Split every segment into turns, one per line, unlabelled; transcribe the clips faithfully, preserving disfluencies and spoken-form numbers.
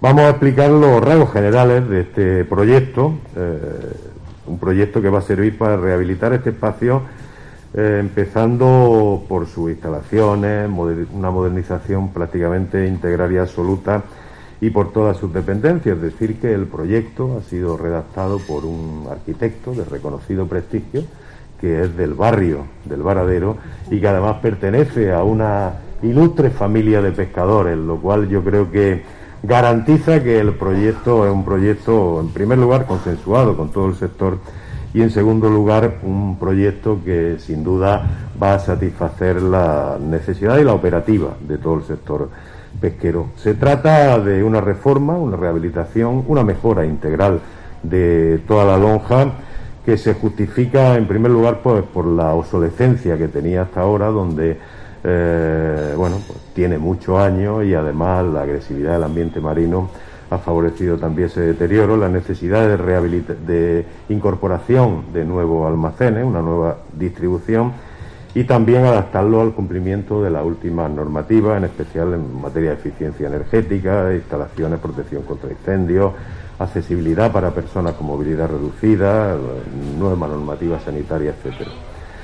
Vamos a explicar los rasgos generales de este proyecto, eh, un proyecto que va a servir para rehabilitar este espacio, eh, empezando por sus instalaciones, moder- una modernización prácticamente integral y absoluta, y por todas sus dependencias. Es decir, que el proyecto ha sido redactado por un arquitecto de reconocido prestigio, que es del barrio del Varadero y que además pertenece a una ilustre familia de pescadores, lo cual yo creo que garantiza que el proyecto es un proyecto, en primer lugar, consensuado con todo el sector, y en segundo lugar, un proyecto que sin duda va a satisfacer la necesidad y la operativa de todo el sector pesquero. Se trata de una reforma, una rehabilitación, una mejora integral de toda la lonja, que se justifica en primer lugar pues, por la obsolescencia que tenía hasta ahora, donde eh, bueno, pues, tiene muchos años, y además la agresividad del ambiente marino ha favorecido también ese deterioro, la necesidad de, rehabilita- de incorporación de nuevos almacenes, una nueva distribución, y también adaptarlo al cumplimiento de las últimas normativas, en especial en materia de eficiencia energética, instalaciones, protección contra incendios, accesibilidad para personas con movilidad reducida, nueva normativa sanitaria, etcétera.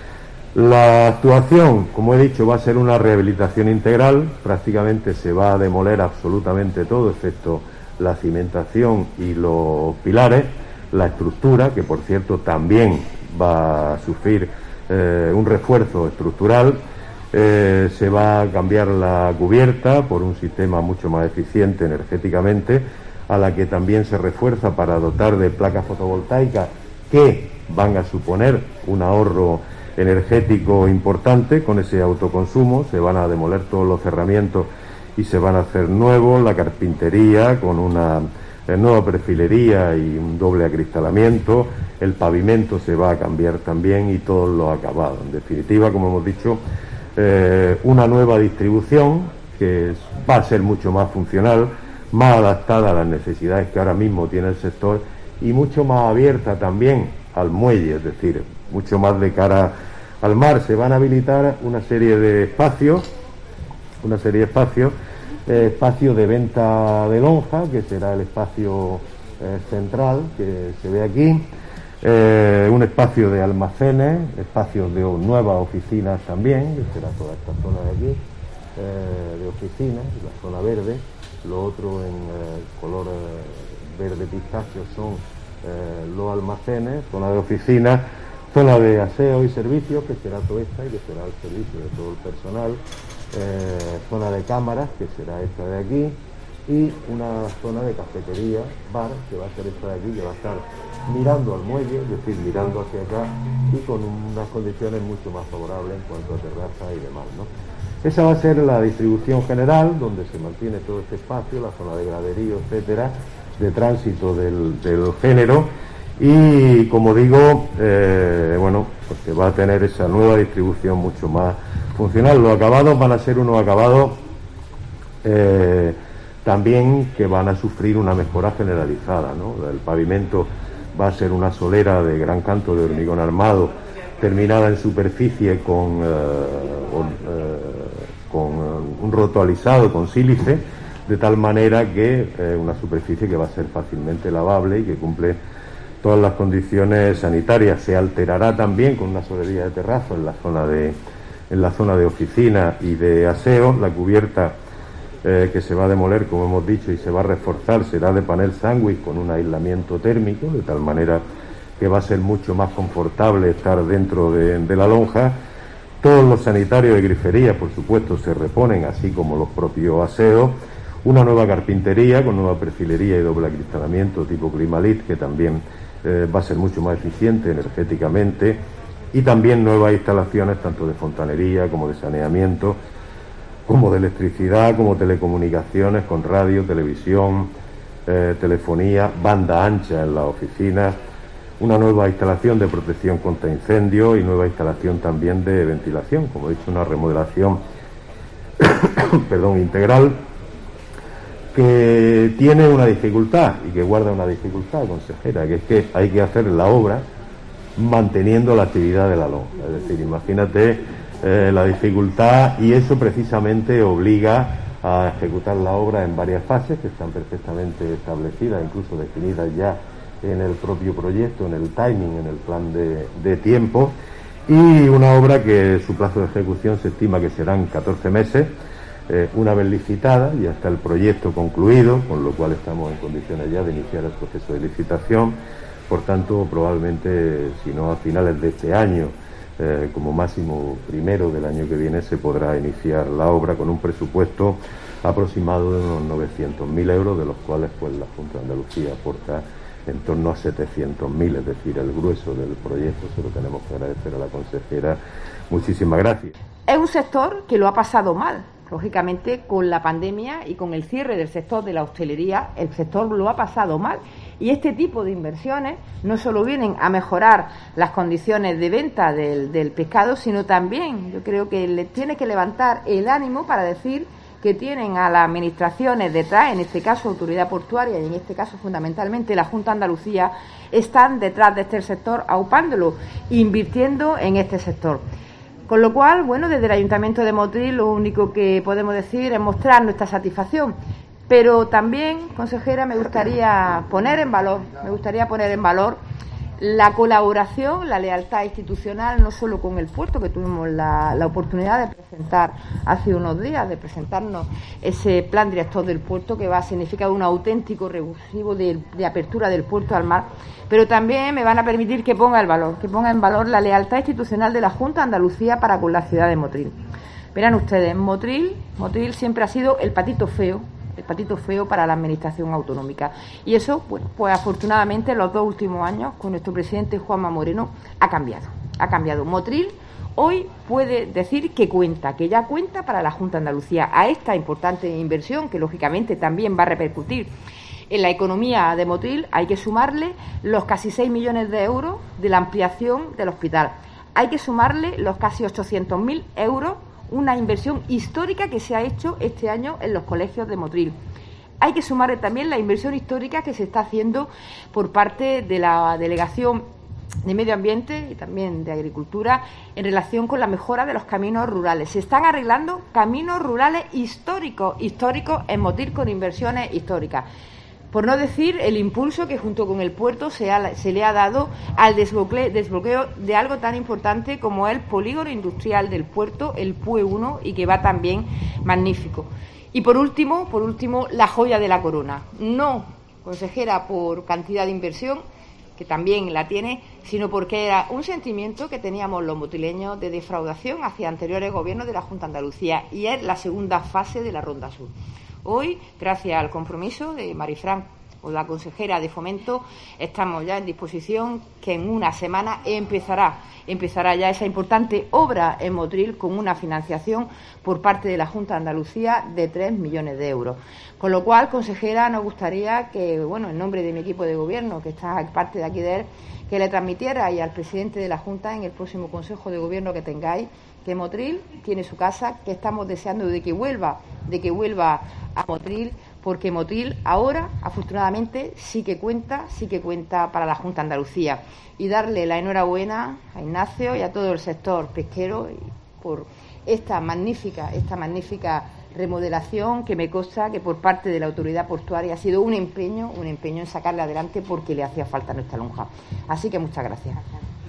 La actuación, como he dicho, va a ser una rehabilitación integral. Prácticamente se va a demoler absolutamente todo, excepto la cimentación y los pilares. La estructura, que por cierto también va a sufrir eh, un refuerzo estructural. Eh, se va a cambiar la cubierta por un sistema mucho más eficiente energéticamente, a la que también se refuerza para dotar de placas fotovoltaicas que van a suponer un ahorro energético importante con ese autoconsumo. Se van a demoler todos los cerramientos y se van a hacer nuevos, la carpintería con una eh, nueva perfilería y un doble acristalamiento, el pavimento se va a cambiar también y todos los acabados. En definitiva, como hemos dicho, eh, una nueva distribución que es, va a ser mucho más funcional, más adaptada a las necesidades que ahora mismo tiene el sector y mucho más abierta también al muelle, es decir, mucho más de cara al mar. Se van a habilitar una serie de espacios, una serie de espacios, eh, espacio de venta de lonja, que será el espacio eh, central que se ve aquí, eh, un espacio de almacenes, espacios de nuevas oficinas también, que será toda esta zona de aquí, eh, de oficinas, la zona verde. Lo otro en eh, color eh, verde pistacho son eh, los almacenes, zona de oficinas, zona de aseo y servicios, que será toda esta y que será el servicio de todo el personal, eh, zona de cámaras, que será esta de aquí, y una zona de cafetería, bar, que va a ser esta de aquí, que va a estar mirando al muelle, es decir, mirando hacia acá, y con unas condiciones mucho más favorables en cuanto a terraza y demás, ¿no? Esa va a ser la distribución general, donde se mantiene todo este espacio, la zona de graderío, etcétera, de tránsito del, del género, y como digo, eh, bueno, pues se va a tener esa nueva distribución mucho más funcional. Los acabados van a ser unos acabados eh, también que van a sufrir una mejora generalizada, ¿no? El pavimento va a ser una solera de gran canto de hormigón armado, terminada en superficie con, eh, con, eh, con un roto alisado con sílice, de tal manera que eh, una superficie que va a ser fácilmente lavable y que cumple todas las condiciones sanitarias. Se alterará también con una solería de terrazo en la zona de en la zona de oficina y de aseo. La cubierta eh, que se va a demoler, como hemos dicho, y se va a reforzar, será de panel sándwich con un aislamiento térmico, de tal manera que va a ser mucho más confortable estar dentro de, de la lonja. Todos los sanitarios de grifería, por supuesto, se reponen, así como los propios aseos. Una nueva carpintería con nueva perfilería y doble acristalamiento tipo Climalit, que también eh, va a ser mucho más eficiente energéticamente, y también nuevas instalaciones tanto de fontanería como de saneamiento, como de electricidad, como telecomunicaciones con radio, televisión, eh, telefonía, banda ancha en las oficinas, una nueva instalación de protección contra incendios y nueva instalación también de ventilación, como he dicho, una remodelación perdón, integral, que tiene una dificultad y que guarda una dificultad, consejera, que es que hay que hacer la obra manteniendo la actividad de la lonja. Es decir, imagínate eh, la dificultad, y eso precisamente obliga a ejecutar la obra en varias fases que están perfectamente establecidas, incluso definidas ya en el propio proyecto, en el timing, en el plan de, de tiempo, y una obra que su plazo de ejecución se estima que serán catorce meses, eh, una vez licitada y hasta el proyecto concluido, con lo cual estamos en condiciones ya de iniciar el proceso de licitación. Por tanto, probablemente, si no a finales de este año, Eh, como máximo primero del año que viene, se podrá iniciar la obra con un presupuesto aproximado de unos novecientos mil euros, de los cuales pues la Junta de Andalucía aporta en torno a setecientos mil, es decir, el grueso del proyecto. Se lo tenemos que agradecer a la consejera. Muchísimas gracias.
Es un sector que lo ha pasado mal, lógicamente, con la pandemia y con el cierre del sector de la hostelería. El sector lo ha pasado mal. Y este tipo de inversiones no solo vienen a mejorar las condiciones de venta del, del pescado, sino también yo creo que les tiene que levantar el ánimo para decir que tienen a las administraciones detrás, en este caso Autoridad Portuaria y en este caso fundamentalmente la Junta de Andalucía, están detrás de este sector aupándolo, invirtiendo en este sector. Con lo cual, bueno, desde el Ayuntamiento de Motril lo único que podemos decir es mostrar nuestra satisfacción. Pero también, consejera, me gustaría poner en valor, me gustaría poner en valor la colaboración, la lealtad institucional, no solo con el puerto, que tuvimos la, la oportunidad de presentar hace unos días, de presentarnos ese plan director del puerto, que va a significar un auténtico revulsivo de, de apertura del puerto al mar, pero también me van a permitir que ponga el valor, que ponga en valor la lealtad institucional de la Junta de Andalucía para con la ciudad de Motril. Verán ustedes, Motril, Motril siempre ha sido el patito feo, el patito feo para la administración autonómica. Y eso, bueno, pues afortunadamente en los dos últimos años, con nuestro presidente Juanma Moreno, ha cambiado. Ha cambiado. Motril hoy puede decir que cuenta, que ya cuenta para la Junta de Andalucía a esta importante inversión, que lógicamente también va a repercutir en la economía de Motril. Hay que sumarle los casi seis millones de euros de la ampliación del hospital. Hay que sumarle los casi ochocientos mil euros, una inversión histórica que se ha hecho este año en los colegios de Motril. Hay que sumarle también la inversión histórica que se está haciendo por parte de la Delegación de Medio Ambiente y también de Agricultura en relación con la mejora de los caminos rurales. Se están arreglando caminos rurales históricos, históricos en Motril con inversiones históricas. Por no decir el impulso que junto con el puerto se, ha, se le ha dado al desbloqueo, desbloqueo de algo tan importante como el polígono industrial del puerto, el P U E uno, y que va también magnífico. Y por último, por último, la joya de la corona. No, consejera, por cantidad de inversión, que también la tiene, sino porque era un sentimiento que teníamos los motrileños de defraudación hacia anteriores gobiernos de la Junta de Andalucía, y es la segunda fase de la Ronda Sur. Hoy, gracias al compromiso de Marifran, o la consejera de Fomento, estamos ya en disposición que en una semana empezará, empezará ya esa importante obra en Motril con una financiación por parte de la Junta de Andalucía de tres millones de euros. Con lo cual, consejera, nos gustaría que, bueno, en nombre de mi equipo de gobierno, que está parte de aquí de él, que le transmitiera y al presidente de la Junta en el próximo Consejo de Gobierno que tengáis, que Motril tiene su casa, que estamos deseando de que vuelva, de que vuelva a Motril, porque Motril ahora, afortunadamente, sí que cuenta, sí que cuenta para la Junta de Andalucía. Y darle la enhorabuena a Ignacio y a todo el sector pesquero por esta magnífica, esta magnífica remodelación, que me consta que por parte de la Autoridad Portuaria ha sido un empeño, un empeño en sacarla adelante porque le hacía falta a nuestra lonja. Así que muchas gracias.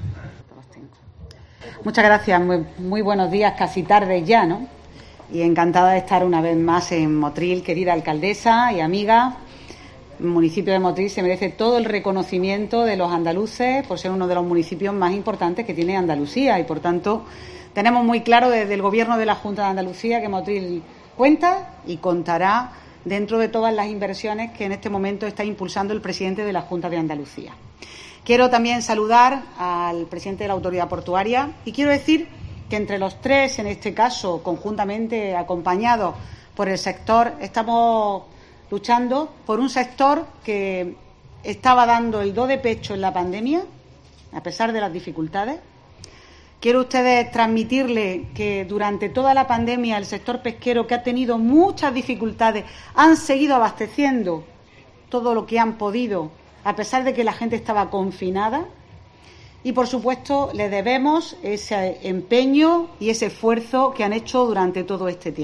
Muchas gracias, muy, muy buenos días, casi tarde ya, ¿no? Y encantada de estar una vez más en Motril, querida alcaldesa y amiga. El municipio de Motril se merece todo el reconocimiento de los andaluces por ser uno de los municipios más importantes que tiene Andalucía, y por tanto tenemos muy claro desde el Gobierno de la Junta de Andalucía que Motril cuenta y contará dentro de todas las inversiones que en este momento está impulsando el presidente de la Junta de Andalucía. Quiero también saludar al presidente de la Autoridad Portuaria y quiero decir que entre los tres, en este caso, conjuntamente acompañados por el sector, estamos luchando por un sector que estaba dando el do de pecho en la pandemia, a pesar de las dificultades. Quiero a ustedes transmitirle que durante toda la pandemia el sector pesquero, que ha tenido muchas dificultades, han seguido abasteciendo todo lo que han podido, a pesar de que la gente estaba confinada. Y, por supuesto, le debemos ese empeño y ese esfuerzo que han hecho durante todo este tiempo.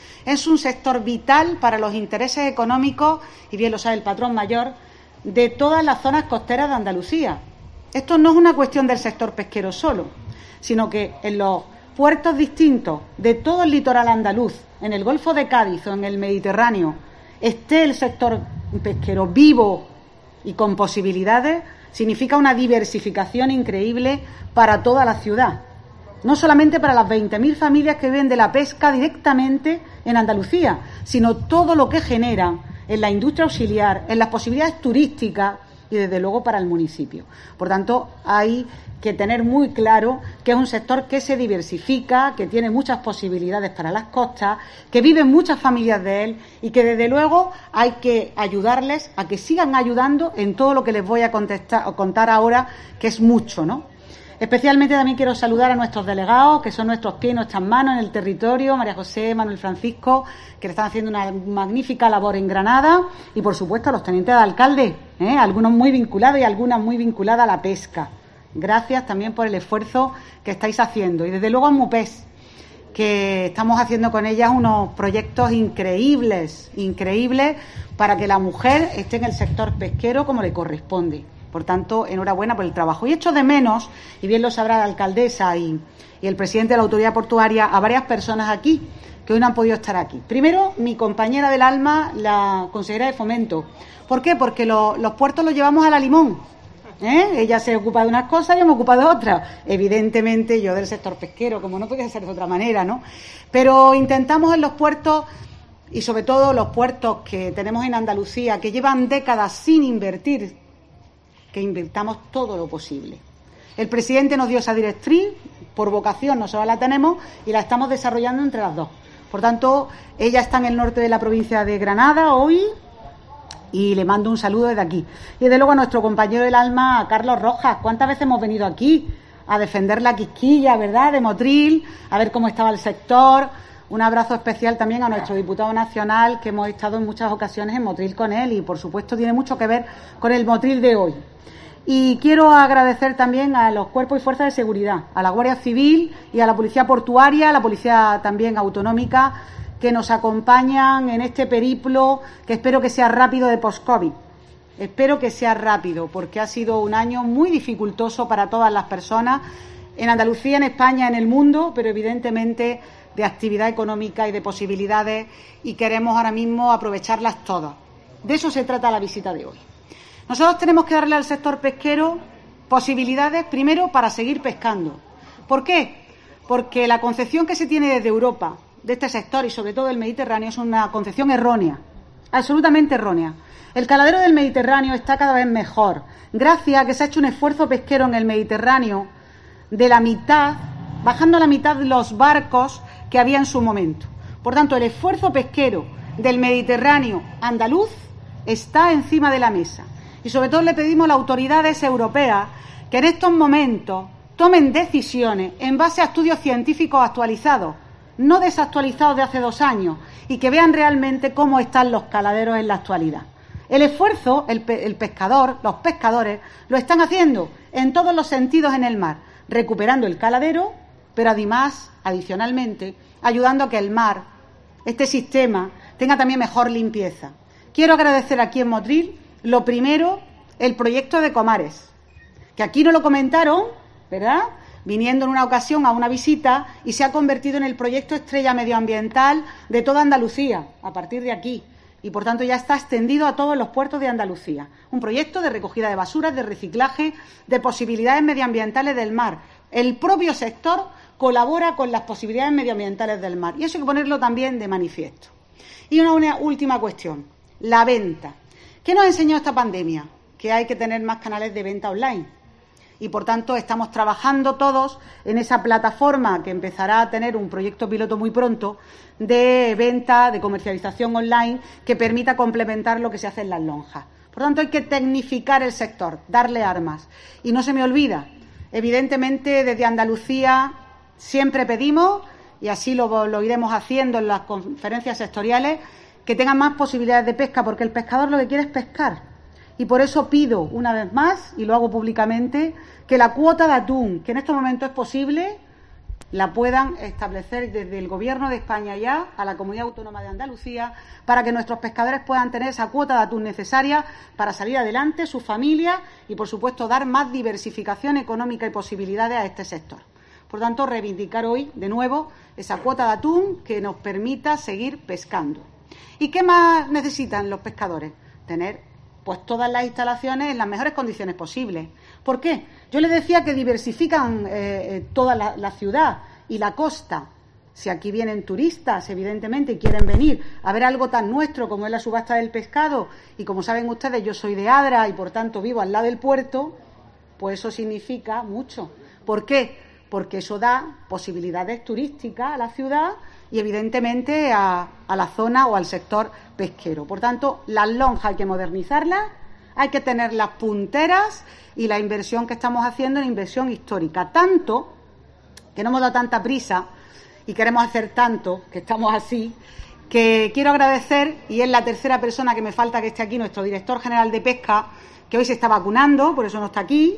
Es un sector vital para los intereses económicos, y bien lo sabe el patrón mayor, de todas las zonas costeras de Andalucía. Esto no es una cuestión del sector pesquero solo, sino que en los puertos distintos de todo el litoral andaluz, en el Golfo de Cádiz o en el Mediterráneo, esté el sector pesquero vivo y con posibilidades, significa una diversificación increíble para toda la ciudad. No solamente para las veinte mil familias que viven de la pesca directamente en Andalucía, sino todo lo que genera en la industria auxiliar, en las posibilidades turísticas y, desde luego, para el municipio. Por tanto, hay que tener muy claro que es un sector que se diversifica, que tiene muchas posibilidades para las costas, que viven muchas familias de él y que, desde luego, hay que ayudarles a que sigan ayudando en todo lo que les voy a contestar, contar ahora, que es mucho, ¿no? Especialmente también quiero saludar a nuestros delegados, que son nuestros pies y nuestras manos en el territorio, María José, Manuel Francisco, que le están haciendo una magnífica labor en Granada, y por supuesto a los tenientes de alcalde, ¿eh? algunos muy vinculados y algunas muy vinculadas a la pesca. Gracias también por el esfuerzo que estáis haciendo. Y desde luego a MUPES, que estamos haciendo con ellas unos proyectos increíbles, increíbles, para que la mujer esté en el sector pesquero como le corresponde. Por tanto, enhorabuena por el trabajo. Y echo de menos, y bien lo sabrá la alcaldesa y, y el presidente de la Autoridad Portuaria, a varias personas aquí que hoy no han podido estar aquí. Primero, mi compañera del alma, la consejera de Fomento. ¿Por qué? Porque lo, los puertos los llevamos a la limón. ¿Eh? Ella se ocupa de unas cosas, yo me ocupo de otras. Evidentemente, yo del sector pesquero, como no puede ser de otra manera, ¿no? Pero intentamos en los puertos, y sobre todo los puertos que tenemos en Andalucía, que llevan décadas sin invertir, que invirtamos todo lo posible. El presidente nos dio esa directriz, por vocación nosotros la tenemos y la estamos desarrollando entre las dos. Por tanto, ella está en el norte de la provincia de Granada hoy y le mando un saludo desde aquí. Y desde luego a nuestro compañero del alma, a Carlos Rojas. ¿Cuántas veces hemos venido aquí a defender la Quisquilla, verdad, de Motril, a ver cómo estaba el sector? Un abrazo especial también a nuestro diputado nacional, que hemos estado en muchas ocasiones en Motril con él y, por supuesto, tiene mucho que ver con el Motril de hoy. Y quiero agradecer también a los cuerpos y fuerzas de seguridad, a la Guardia Civil y a la Policía Portuaria, a la Policía también autonómica, que nos acompañan en este periplo, que espero que sea rápido de post-COVID. Espero que sea rápido, porque ha sido un año muy dificultoso para todas las personas, en Andalucía, en España, en el mundo, pero evidentemente de actividad económica y de posibilidades, y queremos ahora mismo aprovecharlas todas. De eso se trata la visita de hoy. Nosotros tenemos que darle al sector pesquero posibilidades, primero, para seguir pescando. ¿Por qué? Porque la concepción que se tiene desde Europa de este sector y sobre todo del Mediterráneo es una concepción errónea, absolutamente errónea. El caladero del Mediterráneo está cada vez mejor, gracias a que se ha hecho un esfuerzo pesquero en el Mediterráneo de la mitad, bajando a la mitad los barcos que había en su momento. Por tanto, el esfuerzo pesquero del Mediterráneo andaluz está encima de la mesa. Y sobre todo le pedimos a las autoridades europeas que en estos momentos tomen decisiones en base a estudios científicos actualizados, no desactualizados de hace dos años, y que vean realmente cómo están los caladeros en la actualidad. El esfuerzo, el, pe el pescador, los pescadores, lo están haciendo en todos los sentidos en el mar, recuperando el caladero, pero además, adicionalmente, ayudando a que el mar, este sistema, tenga también mejor limpieza. Quiero agradecer aquí en Motril, lo primero, el proyecto de Comares, que aquí no lo comentaron, ¿verdad?, viniendo en una ocasión a una visita, y se ha convertido en el proyecto estrella medioambiental de toda Andalucía, a partir de aquí, y por tanto ya está extendido a todos los puertos de Andalucía. Un proyecto de recogida de basuras, de reciclaje, de posibilidades medioambientales del mar. El propio sector colabora con las posibilidades medioambientales del mar, y eso hay que ponerlo también de manifiesto. Y una, una última cuestión, la venta. ¿Qué nos enseñó esta pandemia? Que hay que tener más canales de venta online. Y, por tanto, estamos trabajando todos en esa plataforma que empezará a tener un proyecto piloto muy pronto de venta, de comercialización online, que permita complementar lo que se hace en las lonjas. Por tanto, hay que tecnificar el sector, darle armas. Y no se me olvida, evidentemente, desde Andalucía siempre pedimos, y así lo, lo iremos haciendo en las conferencias sectoriales, que tengan más posibilidades de pesca, porque el pescador lo que quiere es pescar. Y por eso pido, una vez más, y lo hago públicamente, que la cuota de atún, que en estos momentos es posible, la puedan establecer desde el Gobierno de España ya a la Comunidad Autónoma de Andalucía, para que nuestros pescadores puedan tener esa cuota de atún necesaria para salir adelante, sus familias y, por supuesto, dar más diversificación económica y posibilidades a este sector. Por tanto, reivindicar hoy, de nuevo, esa cuota de atún que nos permita seguir pescando. ¿Y qué más necesitan los pescadores? Tener pues todas las instalaciones en las mejores condiciones posibles. ¿Por qué? Yo les decía que diversifican eh, toda la, la ciudad y la costa. Si aquí vienen turistas, evidentemente, y quieren venir a ver algo tan nuestro como es la subasta del pescado, y como saben ustedes, yo soy de Adra y, por tanto, vivo al lado del puerto, pues eso significa mucho. ¿Por qué? Porque eso da posibilidades turísticas a la ciudad y, evidentemente, a, a la zona o al sector pesquero. Por tanto, las lonjas hay que modernizarlas, hay que tenerlas punteras, y la inversión que estamos haciendo es una inversión histórica. Tanto que no hemos dado tanta prisa y queremos hacer tanto, que estamos así, que quiero agradecer, y es la tercera persona que me falta que esté aquí, nuestro director general de Pesca, que hoy se está vacunando, por eso no está aquí,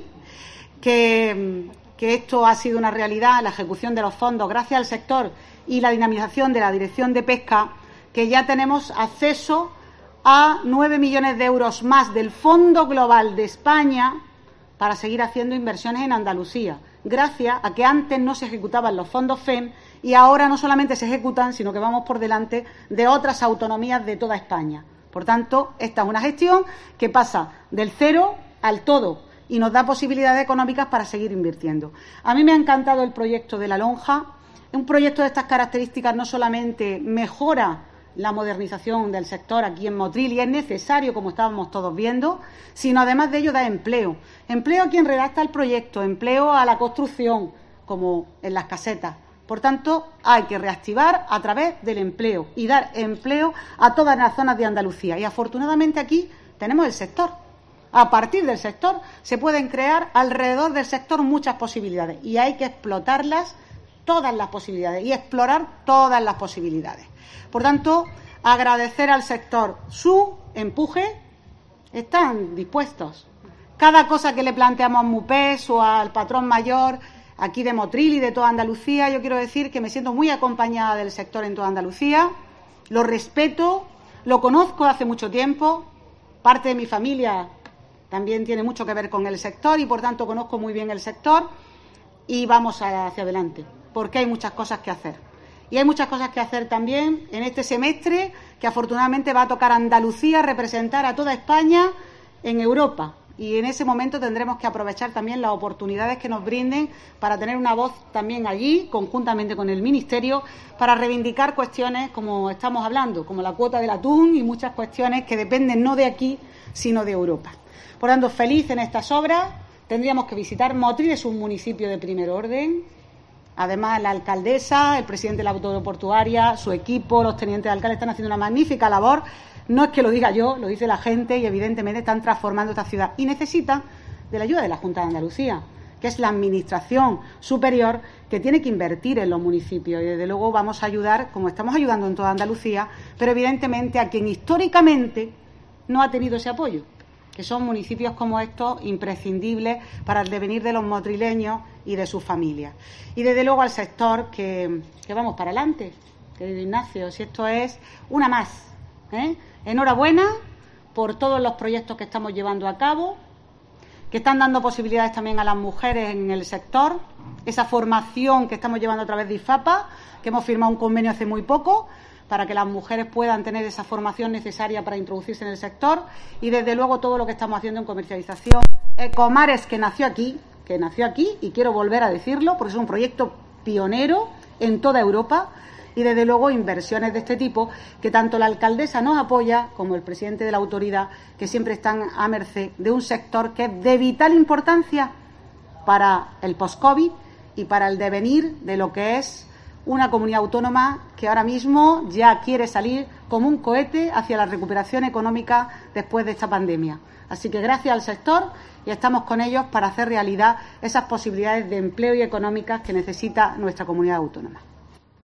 que, que esto ha sido una realidad, la ejecución de los fondos, gracias al sector y la dinamización de la Dirección de Pesca, que ya tenemos acceso a nueve millones de euros más del Fondo Global de España para seguir haciendo inversiones en Andalucía, gracias a que antes no se ejecutaban los fondos F E M y ahora no solamente se ejecutan, sino que vamos por delante de otras autonomías de toda España. Por tanto, esta es una gestión que pasa del cero al todo y nos da posibilidades económicas para seguir invirtiendo. A mí me ha encantado el proyecto de la lonja. Un proyecto de estas características no solamente mejora la modernización del sector aquí en Motril, y es necesario, como estábamos todos viendo, sino además de ello da empleo. Empleo a quien redacta el proyecto, empleo a la construcción, como en las casetas. Por tanto, hay que reactivar a través del empleo y dar empleo a todas las zonas de Andalucía. Y afortunadamente aquí tenemos el sector. A partir del sector se pueden crear alrededor del sector muchas posibilidades y hay que explotarlas, todas las posibilidades, y explorar todas las posibilidades. Por tanto, agradecer al sector su empuje. Están dispuestos. Cada cosa que le planteamos a MUPES o al patrón mayor aquí de Motril y de toda Andalucía, yo quiero decir que me siento muy acompañada del sector en toda Andalucía. Lo respeto, lo conozco hace mucho tiempo. Parte de mi familia también tiene mucho que ver con el sector y, por tanto, conozco muy bien el sector y vamos hacia adelante, porque hay muchas cosas que hacer. Y hay muchas cosas que hacer también en este semestre, que afortunadamente va a tocar a Andalucía representar a toda España en Europa. Y en ese momento tendremos que aprovechar también las oportunidades que nos brinden para tener una voz también allí, conjuntamente con el Ministerio, para reivindicar cuestiones como estamos hablando, como la cuota del atún y muchas cuestiones que dependen no de aquí, sino de Europa. Por tanto, feliz en estas obras. Tendríamos que visitar Motril, es un municipio de primer orden. Además, la alcaldesa, el presidente de la autoportuaria, su equipo, los tenientes de alcalde están haciendo una magnífica labor. No es que lo diga yo, lo dice la gente y evidentemente están transformando esta ciudad. Y necesitan de la ayuda de la Junta de Andalucía, que es la administración superior que tiene que invertir en los municipios. Y desde luego vamos a ayudar, como estamos ayudando en toda Andalucía, pero evidentemente a quien históricamente no ha tenido ese apoyo, que son municipios como estos imprescindibles para el devenir de los motrileños y de sus familias. Y desde luego al sector que, que vamos para adelante, querido Ignacio, si esto es una más. ¿eh? Enhorabuena por todos los proyectos que estamos llevando a cabo, que están dando posibilidades también a las mujeres en el sector, esa formación que estamos llevando a través de IFAPA, que hemos firmado un convenio hace muy poco, para que las mujeres puedan tener esa formación necesaria para introducirse en el sector, y desde luego todo lo que estamos haciendo en comercialización. Ecomares, que nació aquí, que nació aquí, y quiero volver a decirlo, porque es un proyecto pionero en toda Europa, y desde luego inversiones de este tipo que tanto la alcaldesa nos apoya como el presidente de la autoridad, que siempre están a merced de un sector que es de vital importancia para el post-COVID y para el devenir de lo que es una comunidad autónoma que ahora mismo ya quiere salir como un cohete hacia la recuperación económica después de esta pandemia. Así que gracias al sector y estamos con ellos para hacer realidad esas posibilidades de empleo y económicas que necesita nuestra comunidad autónoma.